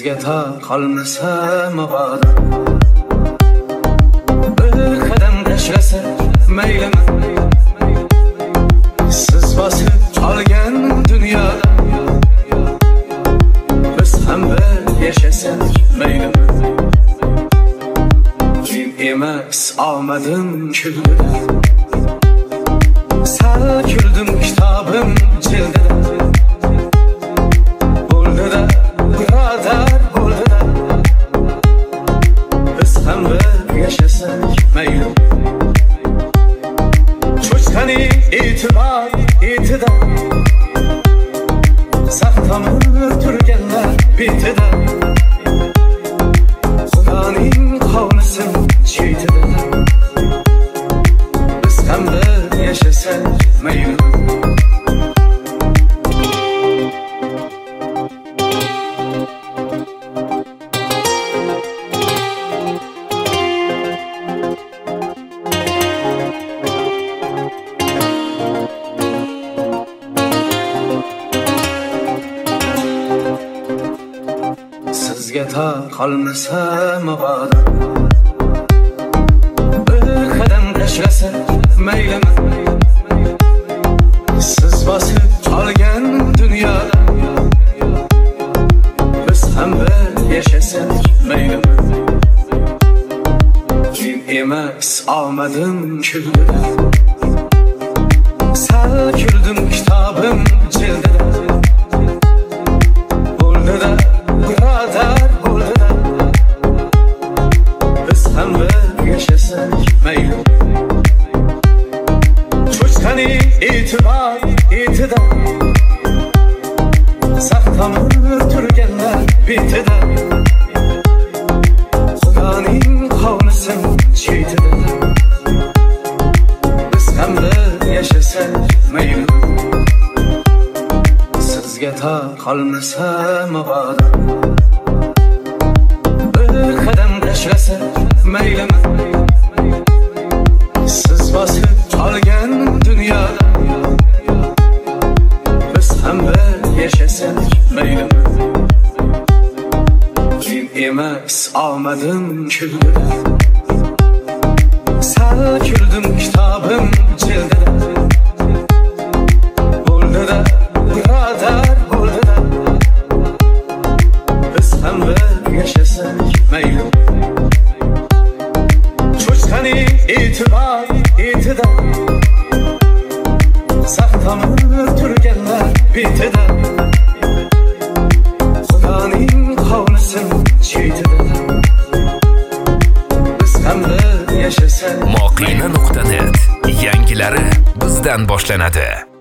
Sizga qolmasa mabodo bir qadam tashlasa maylimi siz bosib qolgan dunyoda biz ham bir yashasak maylimi men emas omadim kuldi sal kuldim kitobim jildida bo'ldida birodar bo'ldida biz ham bir yashasak mayli cho'chqaning e'tibor etida saftamir turganlar betida xudoning qovlisin chetida biz ham bir yashasak mayli Sizga qolmasa mabodo bir qadam tashlasa maylimi siz bosib qolgan dunyoda biz ham bir yashasak maylimi men emas omadim kuldi sal kuldim kitobim jildida bo'ldida birodar bo'ldida biz ham bir yashasak mayli cho'chqaning e'tibor etida saftamir turganlar betida xudoning qovlisin chetida biz ham bir yashasak mayli sizga qolmasa mabodo bir qadam tashlasa maylimi siz bosib qolgan dunyoda biz ham bir yashasak maylimi men emas omadim kuldi sal kuldim kitobim jildida bo'ldida birodar bo'ldida biz ham bir yashasak mayli cho'chqaning e'tibor etida saftamir turganlar betida xudoning qovlisin chetida biz ham bir yashasak Moqina.net yangilari bizdan boshlanadi.